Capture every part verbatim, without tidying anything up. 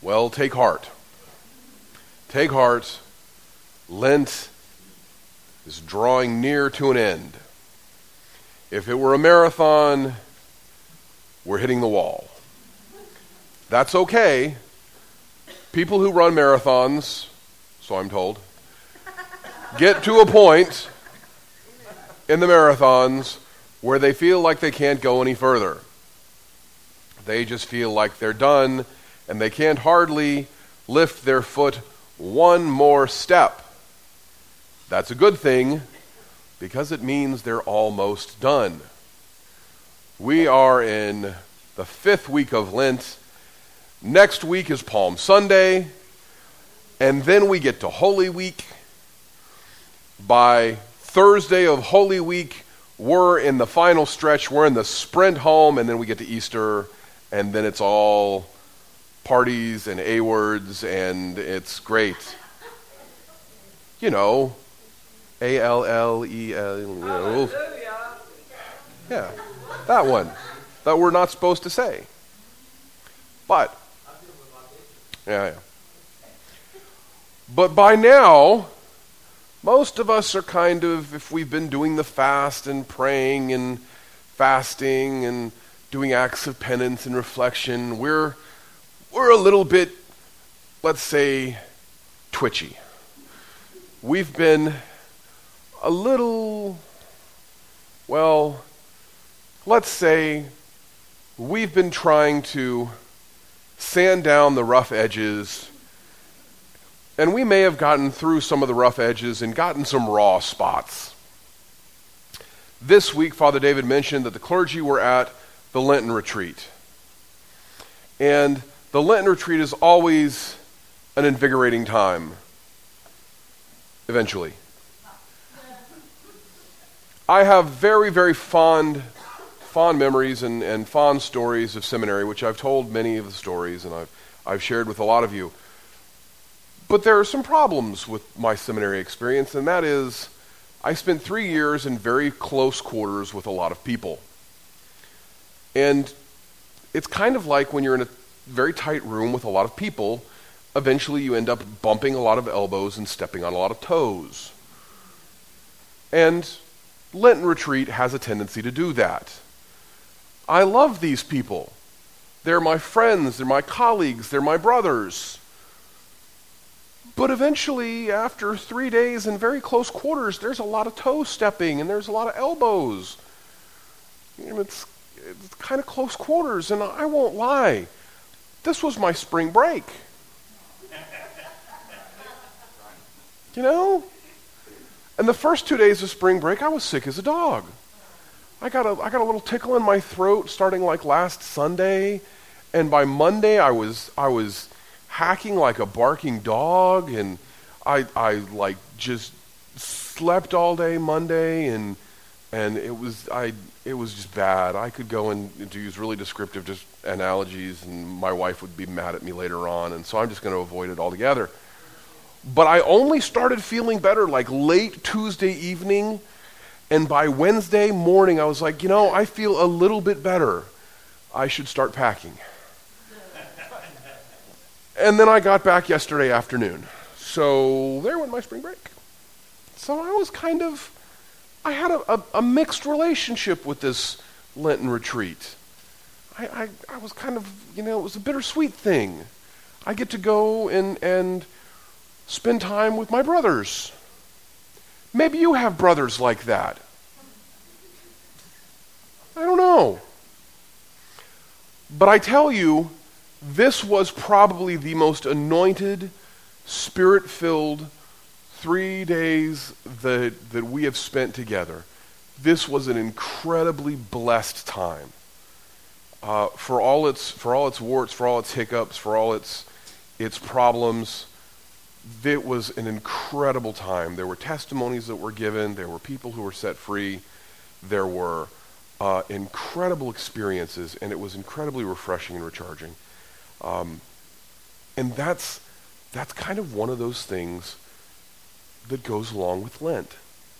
Well, take heart. Take heart. Lent is drawing near to an end. If it were a marathon, we're hitting the wall. That's okay. People who run marathons, so I'm told, get to a point in the marathons where they feel like they can't go any further. They just feel like they're done, and they can't hardly lift their foot one more step. That's a good thing, because it means they're almost done. We are in the fifth week of Lent. Next week is Palm Sunday, and then we get to Holy Week. By Thursday of Holy Week, we're in the final stretch. We're in the sprint home, and then we get to Easter, and then it's all parties and A-words, and it's great. You know, A L L E L. You know. Yeah, that one that we're not supposed to say. But, yeah, yeah. But by now, most of us are kind of, if we've been doing the fast and praying and fasting and doing acts of penance and reflection, we're we're a little bit, let's say, twitchy. We've been a little, well, let's say we've been trying to sand down the rough edges, and we may have gotten through some of the rough edges and gotten some raw spots. This week, Father David mentioned that the clergy were at the Lenten retreat. And the Lenten retreat is always an invigorating time, eventually. I have very, very fond fond memories and, and fond stories of seminary, which I've told many of the stories, and I've, I've shared with a lot of you. But there are some problems with my seminary experience, and that is I spent three years in very close quarters with a lot of people. And it's kind of like when you're in a very tight room with a lot of people, eventually you end up bumping a lot of elbows and stepping on a lot of toes. And Lenten retreat has a tendency to do that. I love these people. They're my friends, they're my colleagues, they're my brothers. But eventually, after three days in very close quarters, there's a lot of toe stepping and there's a lot of elbows. And it's, it's kind of close quarters, and I won't lie. This was my spring break. You know? And the first two days of spring break, I was sick as a dog. I got a I got a little tickle in my throat starting like last Sunday, and by Monday I was I was hacking like a barking dog, and I I like just slept all day Monday, and and it was I it was just bad. I could go and to use really descriptive just analogies, and my wife would be mad at me later on, and so I'm just going to avoid it altogether. But I only started feeling better like late Tuesday evening. And by Wednesday morning, I was like, you know, I feel a little bit better. I should start packing. And then I got back yesterday afternoon. So there went my spring break. So I was kind of, I had a, a, a mixed relationship with this Lenten retreat. I, I, I was kind of, you know, it was a bittersweet thing. I get to go and, and spend time with my brothers. Maybe you have brothers like that. I don't know. But I tell you, this was probably the most anointed, spirit-filled three days that, that we have spent together. This was an incredibly blessed time. Uh, for all its for all its warts, for all its hiccups, for all its its problems, it was an incredible time. There were testimonies that were given. There were people who were set free. There were uh, incredible experiences, and it was incredibly refreshing and recharging. Um, and that's that's kind of one of those things that goes along with Lent.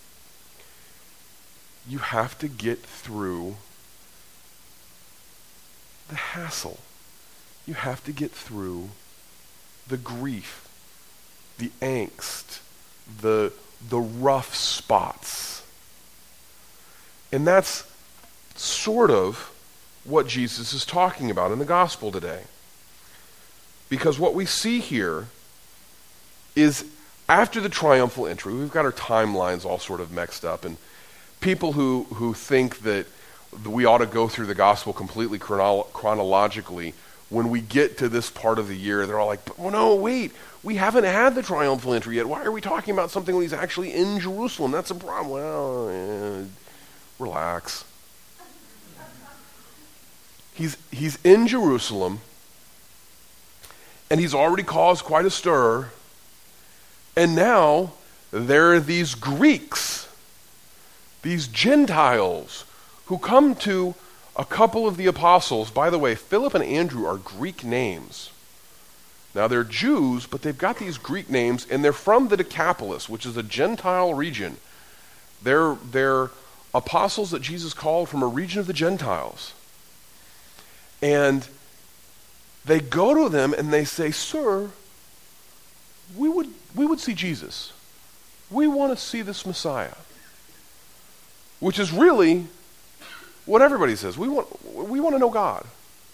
You have to get through the hassle. You have to get through the grief, the angst, the, the rough spots. And that's sort of what Jesus is talking about in the gospel today. Because what we see here is after the triumphal entry, we've got our timelines all sort of mixed up, and people who, who think that we ought to go through the gospel completely chrono- chronologically, when we get to this part of the year, they're all like, oh, no, wait, we haven't had the triumphal entry yet. Why are we talking about something when he's actually in Jerusalem? That's a problem. Well, eh, relax. He's, he's in Jerusalem, and he's already caused quite a stir, and now there are these Greeks, these Gentiles, who come to a couple of the apostles. By the way, Philip and Andrew are Greek names. Now they're Jews, but they've got these Greek names, and they're from the Decapolis, which is a Gentile region. They're, they're apostles that Jesus called from a region of the Gentiles. And they go to them and they say, "Sir, we would, we would see Jesus. We want to see this Messiah." Which is really what everybody says. We want, we want to know God.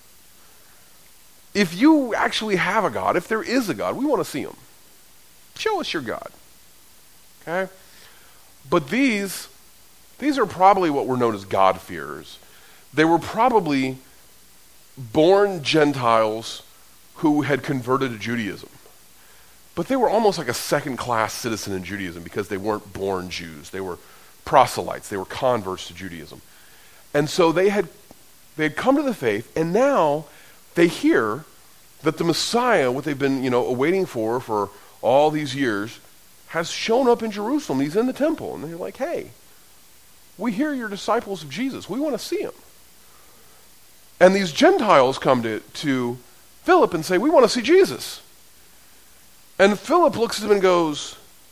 If you actually have a God, if there is a God, we want to see him. Show us your God. Okay? But these, these are probably what were known as God-fearers. They were probably born Gentiles who had converted to Judaism. But they were almost like a second-class citizen in Judaism because they weren't born Jews. They were proselytes. They were converts to Judaism. And so they had they had come to the faith, and now they hear that the Messiah, what they've been, you know, awaiting for for all these years, has shown up in Jerusalem. He's in the temple. And they're like, "Hey, we hear you're disciples of Jesus. We want to see him." And these Gentiles come to, to Philip and say, "We want to see Jesus." And Philip looks at them and goes,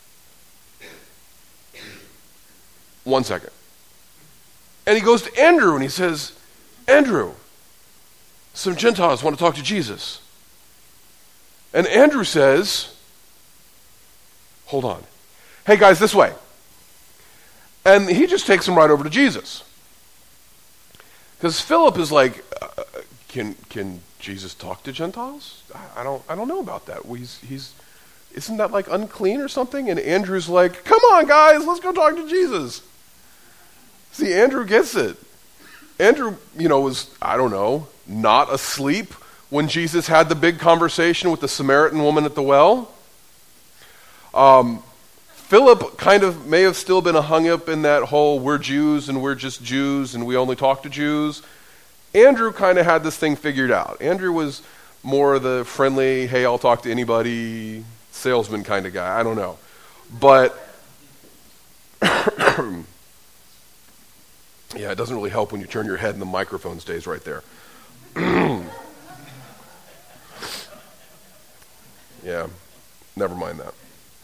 "One second." And he goes to Andrew and he says, "Andrew, some Gentiles want to talk to Jesus." And Andrew says, "Hold on. Hey guys, this way." And he just takes them right over to Jesus. Because Philip is like, uh, can can Jesus talk to Gentiles? I, I don't I don't know about that. He's he's isn't that like unclean or something? And Andrew's like, "Come on, guys, let's go talk to Jesus." See, Andrew gets it. Andrew, you know, was, I don't know, not asleep when Jesus had the big conversation with the Samaritan woman at the well. Um, Philip kind of may have still been hung up in that whole we're Jews and we're just Jews and we only talk to Jews. Andrew kind of had this thing figured out. Andrew was more the friendly, hey, I'll talk to anybody, salesman kind of guy. I don't know. But yeah, it doesn't really help when you turn your head and the microphone stays right there. Yeah, never mind that.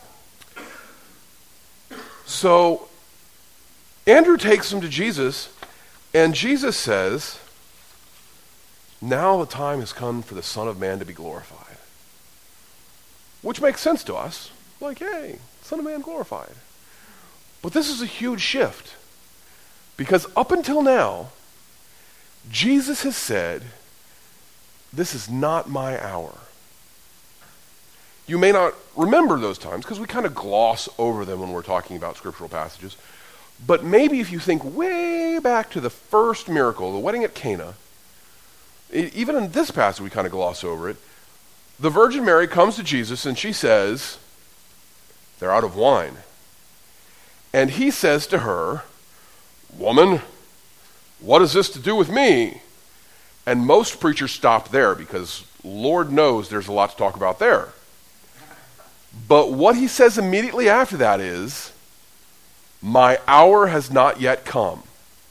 So Andrew takes him to Jesus, and Jesus says, "Now the time has come for the Son of Man to be glorified." Which makes sense to us. Like, hey, Son of Man glorified. But this is a huge shift. Because up until now, Jesus has said, "This is not my hour." You may not remember those times because we kind of gloss over them when we're talking about scriptural passages. But maybe if you think way back to the first miracle, the wedding at Cana, even in this passage we kind of gloss over it. The Virgin Mary comes to Jesus and she says, "They're out of wine." And he says to her, "Woman, what has this to do with me?" And most preachers stop there because Lord knows there's a lot to talk about there. But what he says immediately after that is, "My hour has not yet come."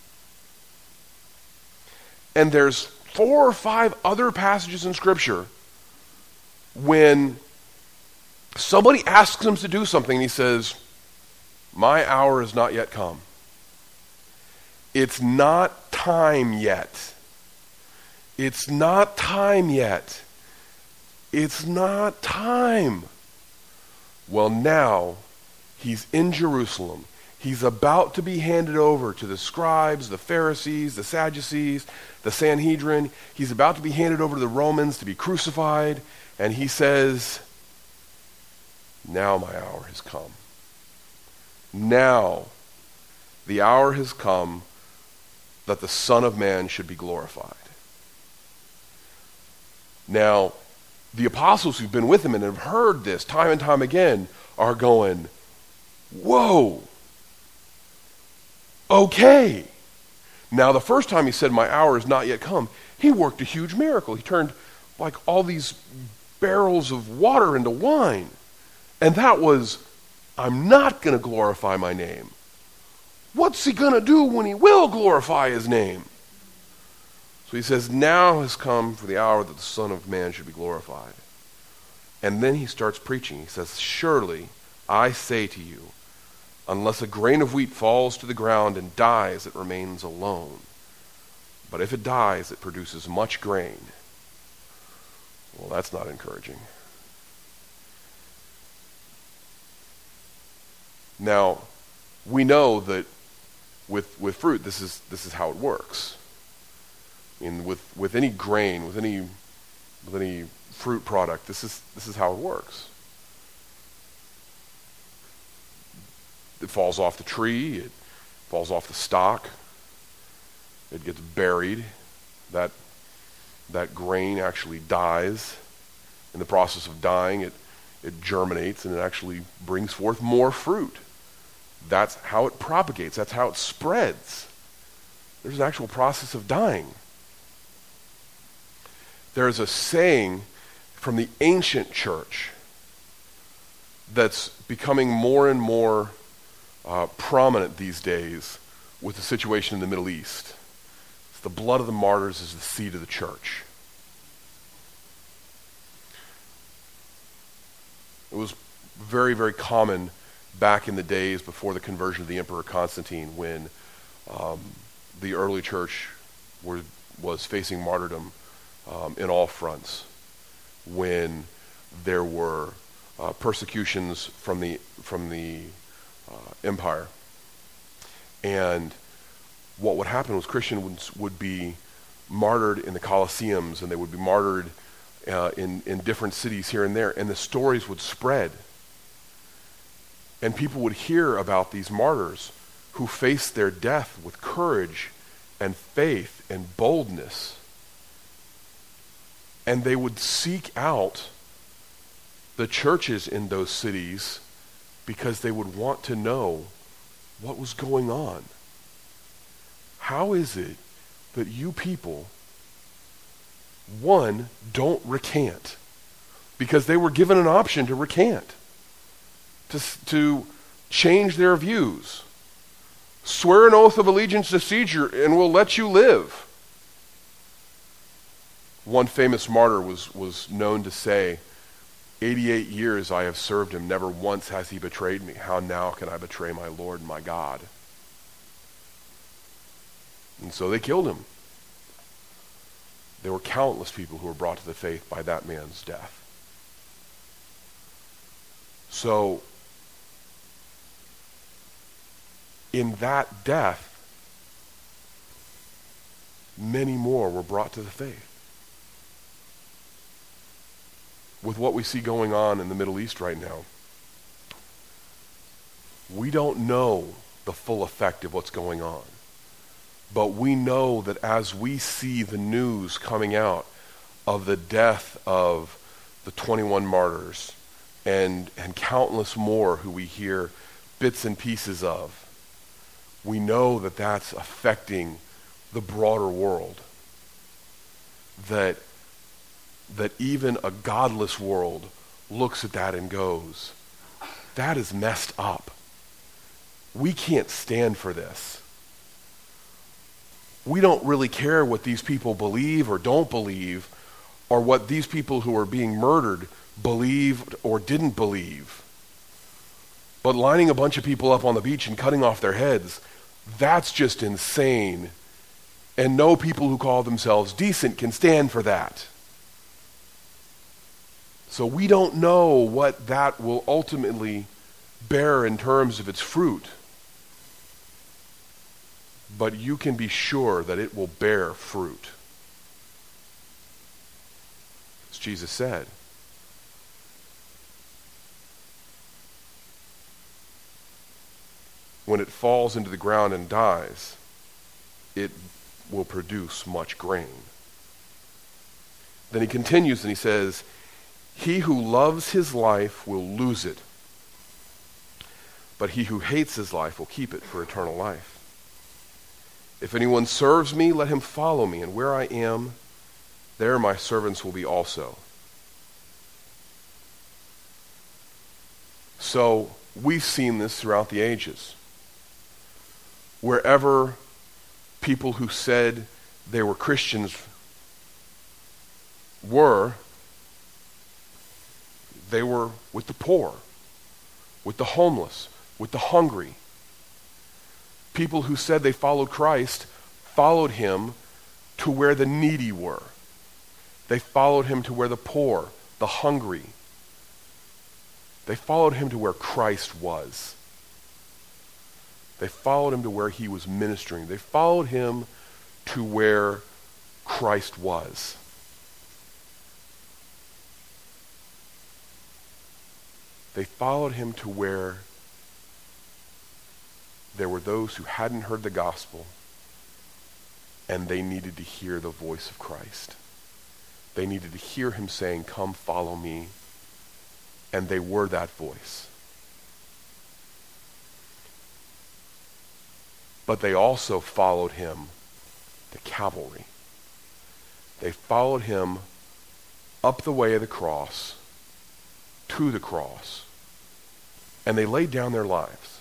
And there's four or five other passages in Scripture when somebody asks him to do something and he says, "My hour has not yet come." It's not time yet. It's not time yet. It's not time. Well, now he's in Jerusalem. He's about to be handed over to the scribes, the Pharisees, the Sadducees, the Sanhedrin. He's about to be handed over to the Romans to be crucified. And he says, now my hour has come. Now the hour has come that the Son of Man should be glorified. Now, the apostles who've been with him and have heard this time and time again are going, whoa, okay. Now, the first time he said, my hour has not yet come, he worked a huge miracle. He turned like all these barrels of water into wine. And that was, I'm not going to glorify my name. What's he going to do when he will glorify his name? So he says, now has come for the hour that the Son of Man should be glorified. And then he starts preaching. He says, surely I say to you, unless a grain of wheat falls to the ground and dies, it remains alone. But if it dies, it produces much grain. Well, that's not encouraging. Now, we know that with with fruit, this is this is how it works. I mean, with, with any grain, with any with any fruit product, this is this is how it works. It falls off the tree, it falls off the stalk, it gets buried. That that grain actually dies. In the process of dying, it it germinates and it actually brings forth more fruit. That's how it propagates. That's how it spreads. There's an actual process of dying. There's a saying from the ancient church that's becoming more and more uh, prominent these days with the situation in the Middle East. It's the blood of the martyrs is the seed of the church. It was very, very common back in the days before the conversion of the Emperor Constantine, when um, the early church were, was facing martyrdom um, in all fronts, when there were uh, persecutions from the from the uh, empire, and what would happen was Christians would be martyred in the Colosseums, and they would be martyred uh, in in different cities here and there, and the stories would spread. And people would hear about these martyrs who faced their death with courage and faith and boldness. And they would seek out the churches in those cities because they would want to know what was going on. How is it that you people, one, don't recant? Because they were given an option to recant. To, to change their views. Swear an oath of allegiance to Caesar and we'll let you live. One famous martyr was, was known to say, eighty-eight years I have served him, never once has he betrayed me. How now can I betray my Lord and my God? And so they killed him. There were countless people who were brought to the faith by that man's death. So, in that death, many more were brought to the faith. With what we see going on in the Middle East right now, we don't know the full effect of what's going on. But we know that as we see the news coming out of the death of the twenty-one martyrs and, and countless more who we hear bits and pieces of, we know that that's affecting the broader world. That, that even a godless world looks at that and goes, that is messed up. We can't stand for this. We don't really care what these people believe or don't believe, or what these people who are being murdered believed or didn't believe. But lining a bunch of people up on the beach and cutting off their heads, that's just insane. And no people who call themselves decent can stand for that. So we don't know what that will ultimately bear in terms of its fruit. But you can be sure that it will bear fruit. As Jesus said. When it falls into the ground and dies, it will produce much grain. Then he continues and he says, he who loves his life will lose it, but he who hates his life will keep it for eternal life. If anyone serves me, let him follow me, and where I am, there my servants will be also. So we've seen this throughout the ages. Wherever people who said they were Christians were, they were with the poor, with the homeless, with the hungry. People who said they followed Christ followed him to where the needy were. They followed him to where the poor, the hungry. They followed him to where Christ was. They followed him to where he was ministering. They followed him to where Christ was. They followed him to where there were those who hadn't heard the gospel and they needed to hear the voice of Christ. They needed to hear him saying, "Come, follow me." And they were that voice. But they also followed him to Calvary. They followed him up the way of the cross, to the cross, and they laid down their lives.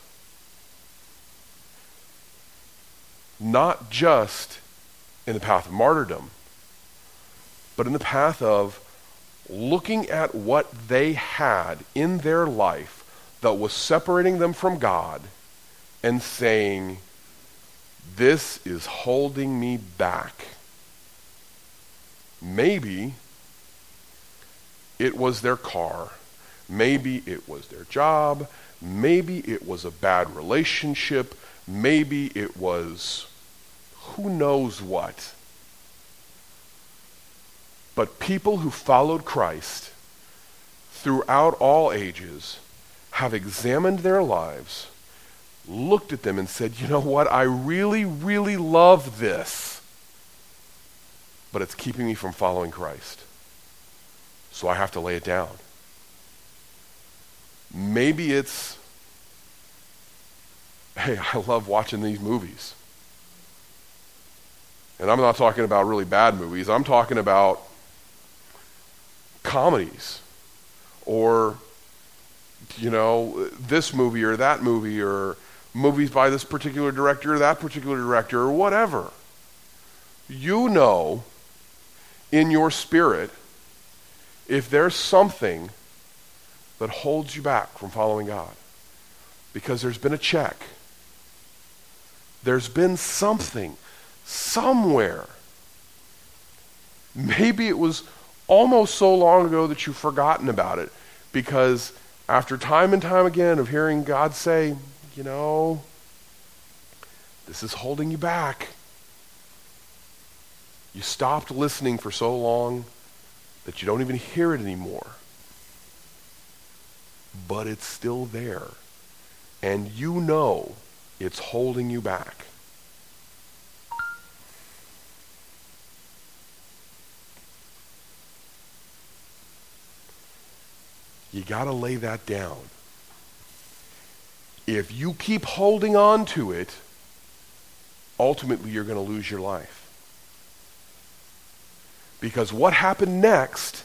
Not just in the path of martyrdom, but in the path of looking at what they had in their life that was separating them from God and saying, this is holding me back. Maybe it was their car. Maybe it was their job. Maybe it was a bad relationship. Maybe it was who knows what. But people who followed Christ throughout all ages have examined their lives, looked at them and said, you know what, I really, really love this, but it's keeping me from following Christ. So I have to lay it down. Maybe it's, hey, I love watching these movies. And I'm not talking about really bad movies. I'm talking about comedies. Or, you know, this movie or that movie, or movies by this particular director or that particular director, or whatever. You know in your spirit if there's something that holds you back from following God. Because there's been a check. There's been something somewhere. Maybe it was almost so long ago that you've forgotten about it, because after time and time again of hearing God say, you know, this is holding you back. You stopped listening for so long that you don't even hear it anymore. But it's still there. And you know it's holding you back. You got to lay that down. If you keep holding on to it, ultimately you're going to lose your life. Because what happened next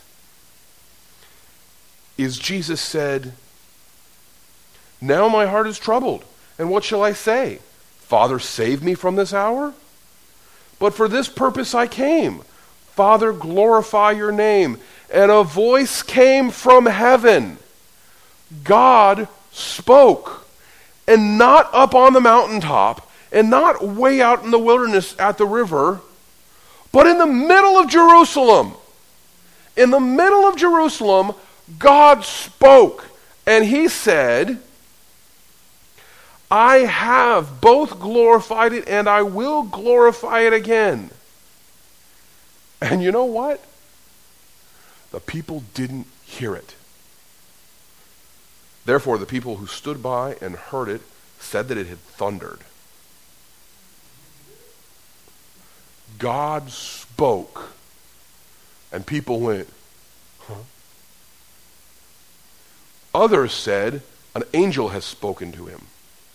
is Jesus said, now my heart is troubled, and what shall I say? Father, save me from this hour? But for this purpose I came. Father, glorify your name. And a voice came from heaven. God spoke. And not up on the mountaintop, and not way out in the wilderness at the river, but in the middle of Jerusalem. In the middle of Jerusalem, God spoke, and he said, I have both glorified it and I will glorify it again. And you know what? The people didn't hear it. Therefore, the people who stood by and heard it said that it had thundered. God spoke, and people went, huh? Others said, an angel has spoken to him.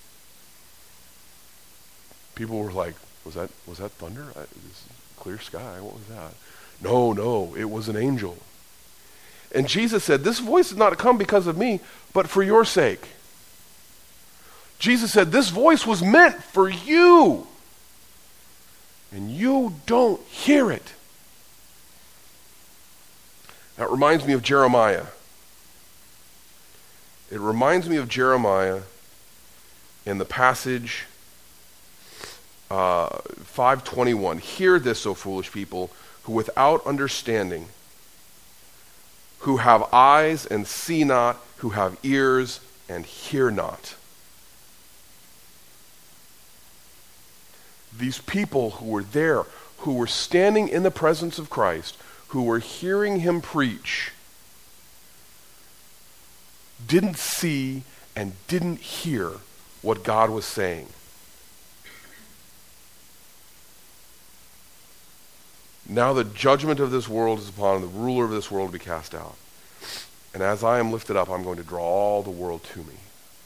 People were like, was that was that thunder? I, this clear sky, what was that? No, no, it was an angel. And Jesus said, this voice did not come because of me, but for your sake. Jesus said, this voice was meant for you. And you don't hear it. That reminds me of Jeremiah. It reminds me of Jeremiah in the passage uh, five twenty-one. Hear this, O foolish people, who without understanding, who have eyes and see not, who have ears and hear not. These people who were there, who were standing in the presence of Christ, who were hearing him preach, didn't see and didn't hear what God was saying. Now the judgment of this world is upon the ruler of this world to be cast out. And as I am lifted up, I'm going to draw all the world to me.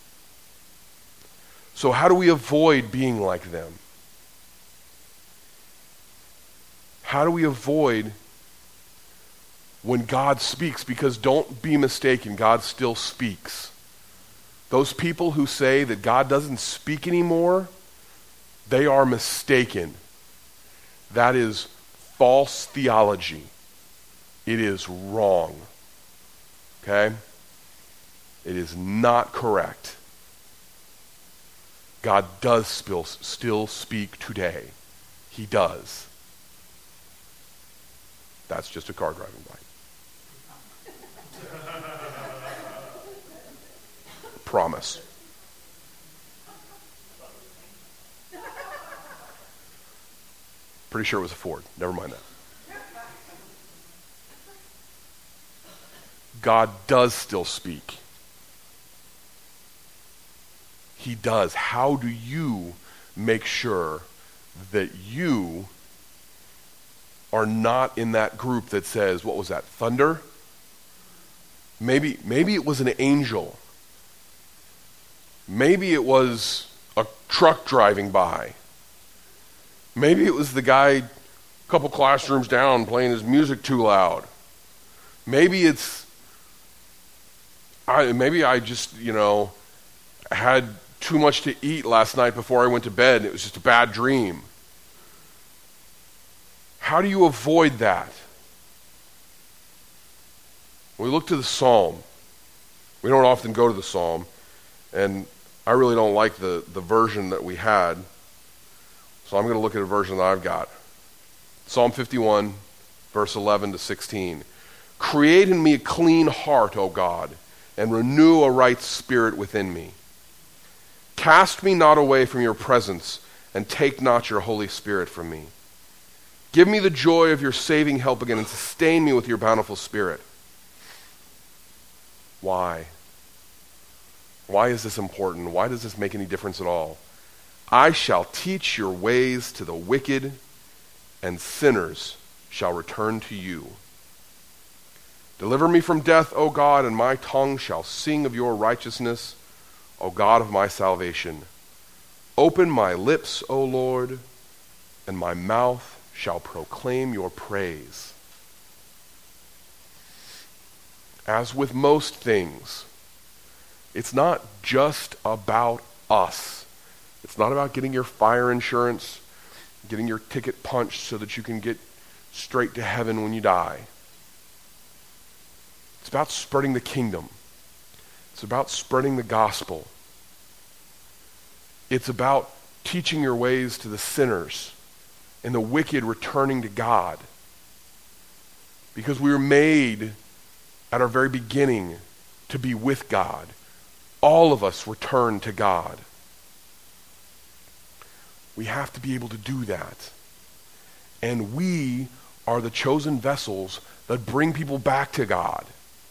So how do we avoid being like them? How do we avoid when God speaks? Because don't be mistaken, God still speaks. Those people who say that God doesn't speak anymore, they are mistaken. That is false theology. It is wrong. Okay? It is not correct. God does still, still speak today. He does. That's just a car driving by. Promise. Pretty sure it was a Ford. Never mind that. God does still speak. He does. How do you make sure that you are not in that group that says, what was that, thunder? Maybe, maybe it was an angel. Maybe it was a truck driving by. Maybe it was the guy a couple classrooms down playing his music too loud. Maybe it's, I, maybe I just, you know, had too much to eat last night before I went to bed and it was just a bad dream. How do you avoid that? We look to the Psalm. We don't often go to the Psalm, and I really don't like the, the version that we had, so I'm going to look at a version that I've got. Psalm fifty-one, verse eleven to sixteen. Create in me a clean heart, O God, and renew a right spirit within me. Cast me not away from your presence, and take not your Holy Spirit from me. Give me the joy of your saving help again, and sustain me with your bountiful spirit. Why? Why is this important? Why does this make any difference at all? I shall teach your ways to the wicked, and sinners shall return to you. Deliver me from death, O God, and my tongue shall sing of your righteousness, O God of my salvation. Open my lips, O Lord, and my mouth shall proclaim your praise. As with most things, it's not just about us. It's not about getting your fire insurance, getting your ticket punched so that you can get straight to heaven when you die. It's about spreading the kingdom. It's about spreading the gospel. It's about teaching your ways to the sinners and the wicked returning to God. Because we were made at our very beginning to be with God. All of us return to God. We have to be able to do that. And we are the chosen vessels that bring people back to God.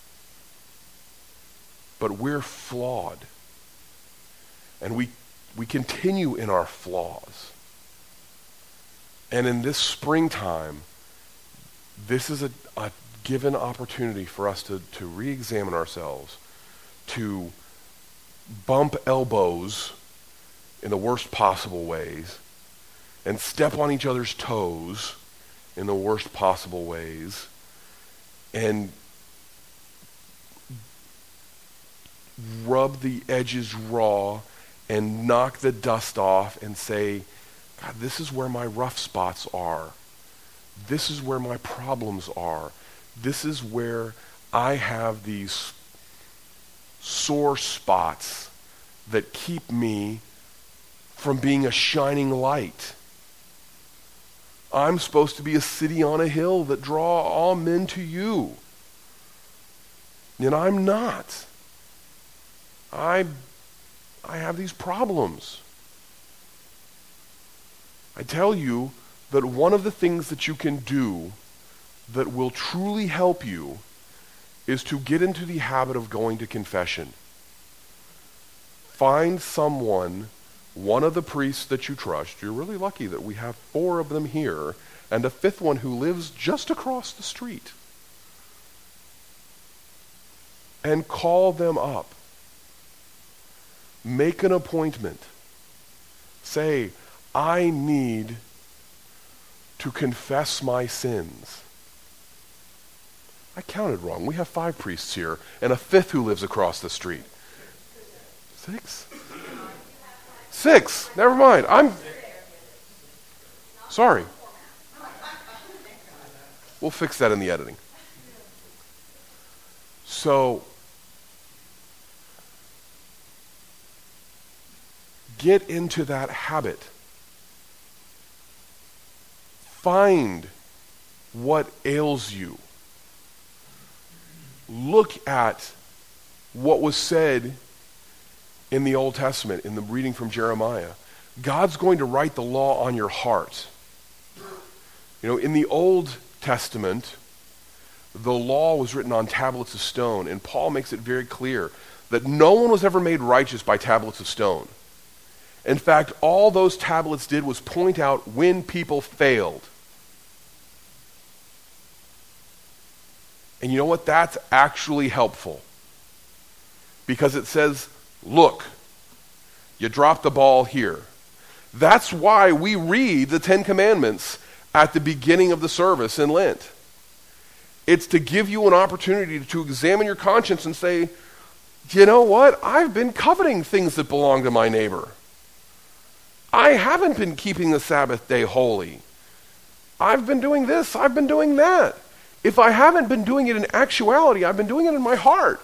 But we're flawed. And we, we continue in our flaws. And in this springtime, this is a, a given opportunity for us to, to re-examine ourselves, to bump elbows in the worst possible ways, and step on each other's toes in the worst possible ways, and rub the edges raw and knock the dust off and say, God, this is where my rough spots are. This is where my problems are. This is where I have these sore spots that keep me from being a shining light. I'm supposed to be a city on a hill that draw all men to you. And I'm not. I, I have these problems. I tell you that one of the things that you can do that will truly help you is to get into the habit of going to confession. Find someone, one of the priests that you trust. You're really lucky that we have four of them here, and a fifth one who lives just across the street. And call them up. Make an appointment. Say, I need to confess my sins. I counted wrong. We have five priests here and a fifth who lives across the street. Six? Six. Never mind. I'm sorry. We'll fix that in the editing. So, get into that habit. Find what ails you. Look at what was said in the Old Testament, in the reading from Jeremiah. God's going to write the law on your heart. You know, in the Old Testament, the law was written on tablets of stone, and Paul makes it very clear that no one was ever made righteous by tablets of stone. In fact, all those tablets did was point out when people failed. And you know what? That's actually helpful. Because it says, look, you dropped the ball here. That's why we read the Ten Commandments at the beginning of the service in Lent. It's to give you an opportunity to examine your conscience and say, you know what? I've been coveting things that belong to my neighbor. I haven't been keeping the Sabbath day holy. I've been doing this, I've been doing that. If I haven't been doing it in actuality, I've been doing it in my heart.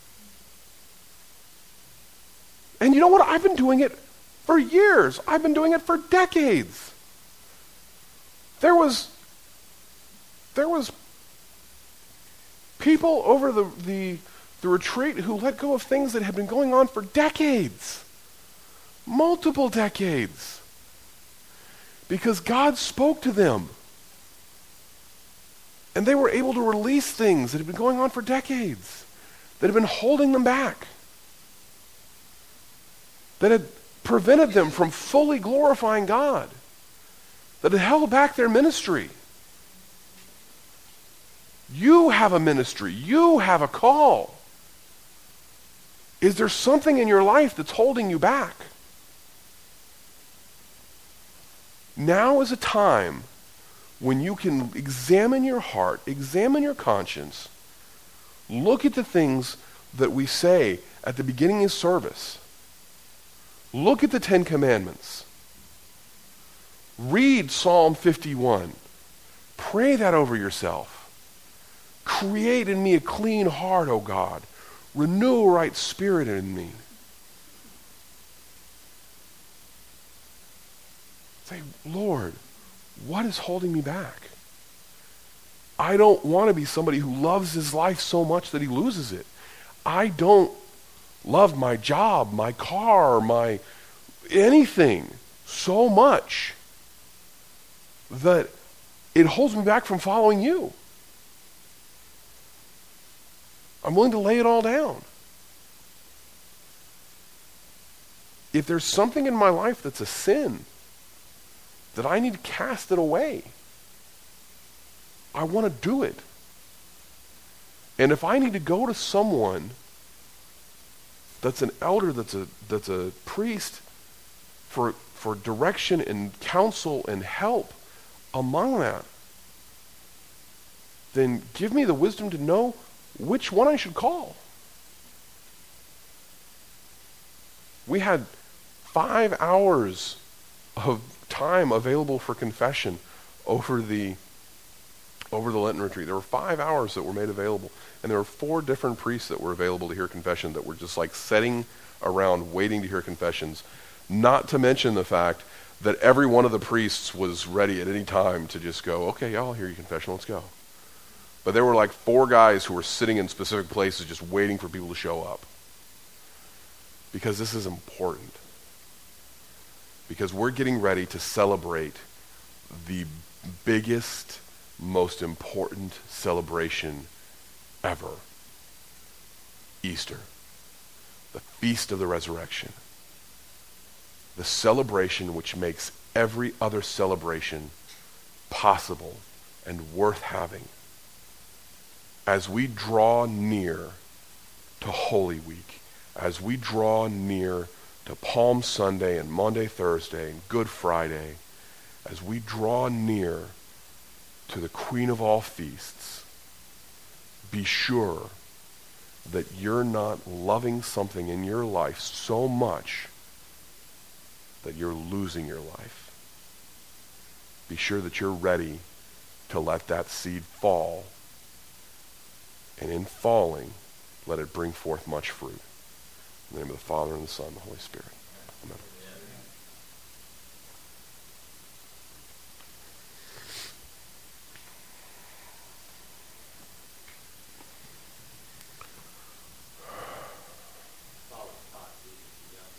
And you know what? I've been doing it for years. I've been doing it for decades. There was, there was people over the, the, the retreat who let go of things that had been going on for decades. Multiple decades. Because God spoke to them. And they were able to release things that had been going on for decades, that had been holding them back, that had prevented them from fully glorifying God, that had held back their ministry. You have a ministry. You have a call. Is there something in your life that's holding you back? Now is a time when you can examine your heart, examine your conscience, look at the things that we say at the beginning of service. Look at the Ten Commandments. Read Psalm fifty-one. Pray that over yourself. Create in me a clean heart, O God. Renew a right spirit in me. Say, Lord, what is holding me back? I don't want to be somebody who loves his life so much that he loses it. I don't love my job, my car, my anything so much that it holds me back from following you. I'm willing to lay it all down. If there's something in my life that's a sin, that I need to cast it away, I want to do it. And if I need to go to someone that's an elder, that's a that's a priest, for for direction and counsel and help among that, then give me the wisdom to know which one I should call. We had five hours of time available for confession over the over the Lenten retreat. There were five hours that were made available, and there were four different priests that were available to hear confession that were just like sitting around waiting to hear confessions, not to mention the fact that every one of the priests was ready at any time to just go, okay, I'll hear your confession, let's go. But there were like four guys who were sitting in specific places just waiting for people to show up. Because this is important. Because we're getting ready to celebrate the biggest, most important celebration ever. Easter. The Feast of the Resurrection. The celebration which makes every other celebration possible and worth having. As we draw near to Holy Week, as we draw near to Palm Sunday and Maundy, Thursday and Good Friday, as we draw near to the Queen of all feasts, be sure that you're not loving something in your life so much that you're losing your life. Be sure that you're ready to let that seed fall, and in falling, let it bring forth much fruit. In the name of the Father, and the Son, and the Holy Spirit. Amen.